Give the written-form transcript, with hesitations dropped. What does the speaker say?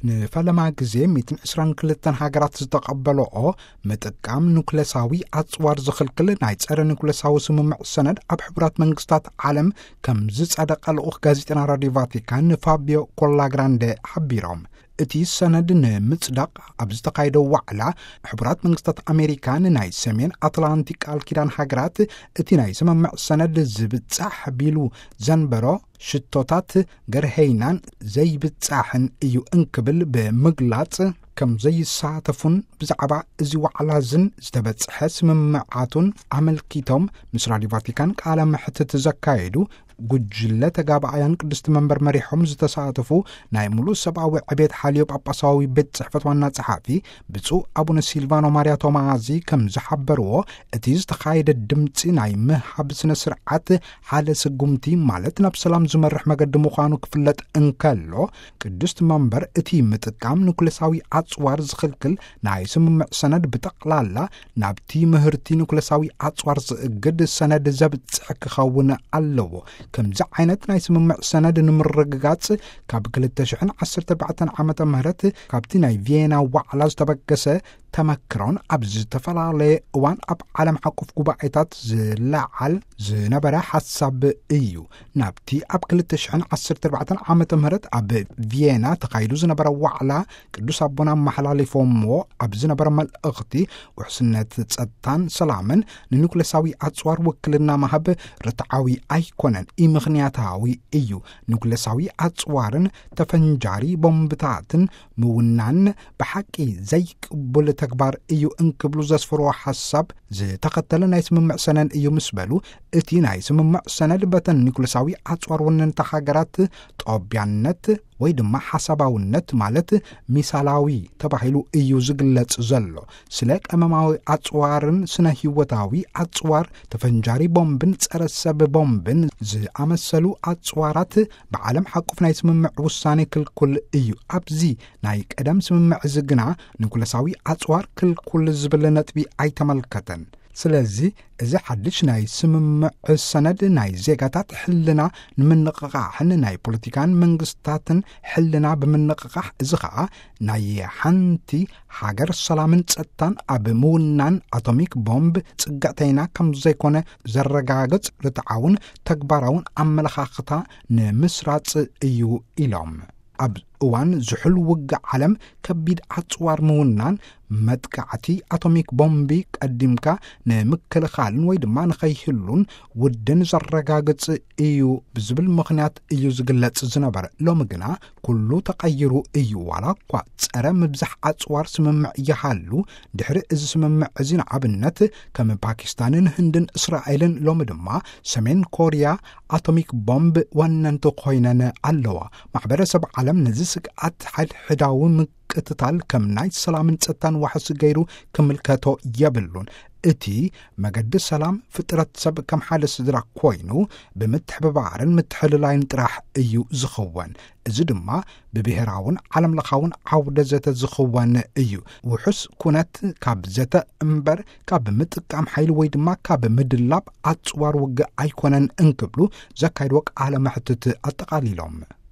ንፈለማ ጊዜ 122 ሃገራት ዝተቐበልኦ ምጥቃም ኑክሌሳዊ ኣጽዋር ዝኽልክል ናይ ጸረ ኑክሌሳዊ ስምምዕ ሰነድ ኣብ ሕቡራት መንግስታት ዓለም ከም ዝጸደቐ ልኡኽ ጋዜጠና ራድዮ ቫቲካን ፋቢዮ ኮላግራንዴ ሓቢሮም። እቲ ሰነድ ንምጽዳቕ ኣብ ዝተኻየደ ዋዕላ ሕቡራት መንግስታት ኣሜሪካን ናይ ሰሜን ኣትላንቲክ ቃል ኪዳን ሃገራት እቲ ናይ ስምምዕ ሰነድ ዝብጻሕ ቢሉ ዘንበሮ ሽቶታት ገርሄይናን ዘይብጻሕን እዩ እንክብል ብምግላጽ ከም ዘይሳተፉን ብዛዕባ እዚ ዋዕላ ዝተበጽሐ ስምምዓቱን ኣመልኪቶም ምስ ራድዮ ቫቲካን ቃለ መሕትት ዘካየዱ ጉጅለ ተጋባኣያን ቅድስቲ መንበር መሪሖም ዝተሳተፉ ናይ ሙሉእ ሰብኣዊ ዕቤት ሓልዮ ጳጳሳዊ ቤት ጽሕፈት ዋና ጸሓፊ ብፁዕ ኣቡነ ሲልቫኖ ማርያ ቶማዚ ከም ዝሓበርዎ እቲ ዝተኻየደ ድምፂ ናይ ምሃብ ስነ ስርዓት ሓደ ስጉምቲ ማለት ናብ ሰላም ዝመርሕ መገዲ ምዃኑ ክፍለጥ እንከሎ ቅድስቲ መንበር እቲ ምጥቃም ኑክሌሳዊ ኣጽዋር ዝኽልክል ናይ ስምምዕ ሰነድ ብጠቕላላ ናብቲ ምህርቲ ኑክሌሳዊ ኣጽዋር ዝእግድ ሰነድ ዘብጽሕ ክኸውን ኣለዎ። ከምዚ ዓይነት ናይ ስምምዕ ሰነድ ንምርግጋጽ ካብ 2014 ዓመተ ምህረት ካብቲ ናይ ቪየና ዋዕላ ዝተበገሰ ተመክሮን ኣብ ዝተፈላለየ እዋን ኣብ ዓለም ዓቀፍ ጉባኤታት ዝለዓል ዝነበረ ሓሳብ እዩ። ናብቲ ኣብ 2014 ዓመተ ምህረት ኣብ ቪየና ተኻይዱ ዝነበረ ዋዕላ ቅዱስ ኣቦና መሓላሊፎምዎ ኣብ ዝነበረ መልእኽቲ ውሕስነት ጸጥታን ሰላምን ንኑክሌሳዊ ኣጽዋር ውክልና ማህብ ርትዓዊ ኣይኮነን ምኽንያታዊ እዩ። ኑክሌሳዊ ኣጽዋርን ተፈንጃሪ ቦምብታትን ምውናን ብሓቂ ዘይቅቡል ተግባር እዩ እንክብሉ ዘስፍርዎ ሓሳብ ዝተኸተለ ናይ ስምምዕ ሰነድ እዩ ምስ በሉ እቲ ናይ ስምምዕ ሰነድ በተን ኑክሌሳዊ ኣጽዋር ወነንቲ ሃገራት ጦብያነት ወይ ድማ ሓሳባውነት ማለት ሚሳላዊ ተባሂሉ እዩ ዝግለጽ ዘሎ። ስለ ቀመማዊ ኣጽዋርን ስነ ህይወታዊ ኣጽዋር ተፈንጃሪ ቦምብን ጸረ ሰብ ቦምብን ዝኣመሰሉ ኣጽዋራት ብዓለም ሓቁፍ ናይ ስምምዕ ውሳኔ ክልኩል እዩ። ኣብዚ ናይ ቀደም ስምምዕ ዝግና ኑክሌሳዊ ኣጽዋር ክልኩል ዝብል ነጥቢ ኣይተመልከተን። ስለዚ እዚ ሓድሽ ናይ ስምምዕ ሰነድ ናይ ዜጋታት ሕልና ንምንቕቓሕን ናይ ፖለቲካን መንግስታትን ሕልና ብምንቕቓሕ እዚ ከዓ ናይ ሓንቲ ሃገር ሰላምን ጸጥታን ኣብ ምውናን ኣቶሚክ ቦምብ ጽጋዕተይና ከም ዘይኮነ ዘረጋግጽ ርትዓውን ተግባራውን ኣመለኻኽታ ንምስራጽ እዩ ኢሎም። ኣብ እዋን ዝሑል ውግእ ዓለም ከቢድ ኣጽዋር ምውናን መጥቃዕቲ ኣቶሚክ ቦምቢ ቀዲምካ ንምክልኻልን ወይ ድማ ንኸይህሉን ውድን ዘረጋግጽ እዩ ብዝብል ምኽንያት እዩ ዝግለጽ ዝነበረ። ሎሚ ግና ኩሉ ተቐይሩ እዩ። ዋላ እኳ ጸረ ምብዛሕ ኣጽዋር ስምምዕ ይሃሉ ድሕሪ እዚ ስምምዕ እዚ ንኣብነት ከም ፓኪስታንን ህንድን እስራኤልን ሎሚ ድማ ሰሜን ኮርያ ኣቶሚክ ቦምብ ወነንቲ ኮይነን ኣለዋ። ማሕበረሰብ ዓለም ነዚ ስግኣት ሕዳዊ ቅትታል ከም ናይ ሰላምን ጸጥታን ዋሕሲ ገይሩ ክምልከቶ የብሉን። እቲ መገዲ ሰላም ፍጥረት ሰብ ከም ሓደ ስድራ ኮይኑ ብምትሕብባርን ምትሕልላይን ጥራሕ እዩ ዝኽወን። እዚ ድማ ብብሔራውን ዓለም ለኻውን ዓውደ ዘተ ዝኽወን እዩ። ውሑስ ኩነት ካብ ዘተ እምበር ካብ ምጥቃም ሓይሊ ወይ ድማ ካብ ምድላብ ኣጽዋር ውግእ ኣይኮነን እንክብሉ ዘካይድዎ ቃለ መሕትት ኣጠቓሊሎም